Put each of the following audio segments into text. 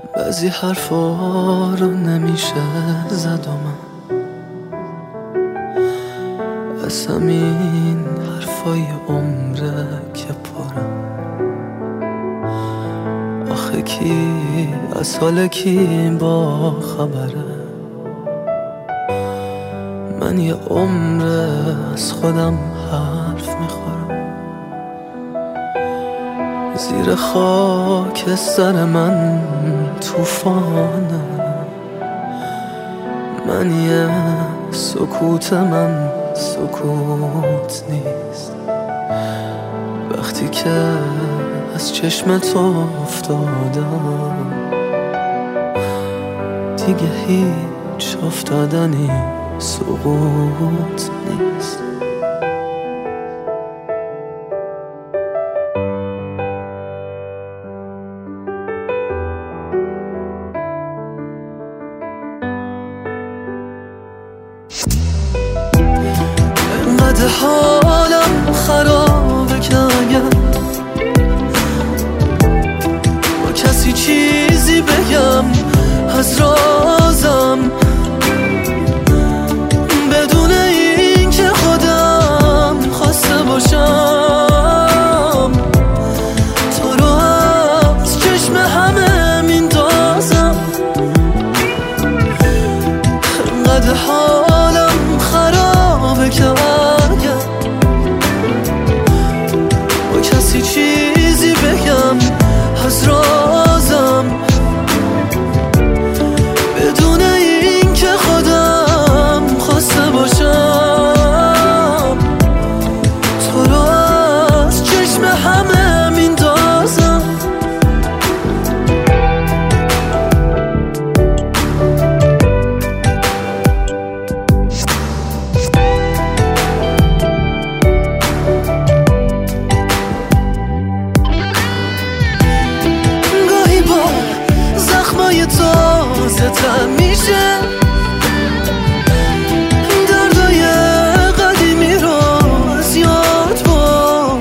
بعضی حرفا رو نمیشه زد و من از همین حرفای عمره که پرم. آخه کی از حال کی با خبره؟ من یه عمره از خودم حرف میخورم. زیر خاک سر من توفانه. من یه سکوت من سکوت نیست. وقتی که از چشم تو افتادم دیگه هیچ افتادنی سقوط نیست. انقدر حالم خرابه که اگر با کسی چیزی بگم از رازم بدون این که خودم خواسته باشم تو رو از چشم همه میندازم. انقدر حالم خرابه که اگر با کسی چیزی بگم از رازم بدون این که خودم خواسته باشم تو رو از چشم همه میندازم. گاهی با زخمای تازه تر میشه دردای قدیمی رو از یاد بر.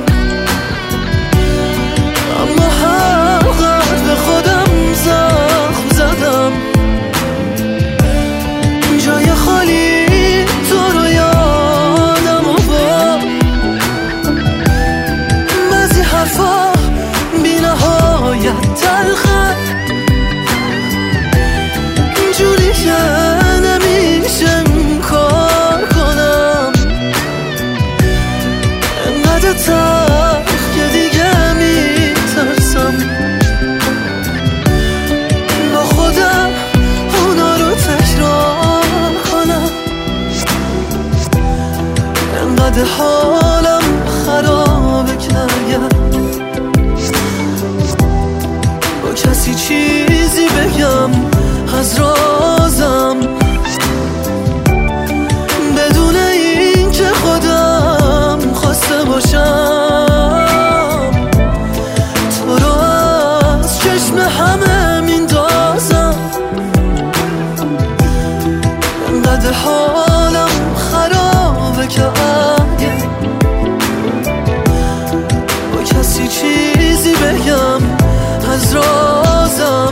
اما هر قدر به خودم زخم زدم جای خالی تو رو یادم آورد. بعضی حرفا بی نهایت تلخه جوری که نمیشه کار کنم. انقدر تلخ که دیگه میترسم با خودم اونا رو تکرار کنم. انقدر حالم خرابه که اگر با کسی چیزی بگم از رازم بدون این که خودم خواسته باشم تو رو از چشم همه میندازم. انقدر حالم خرابه که اگه با کسی چیزی بگم از رازم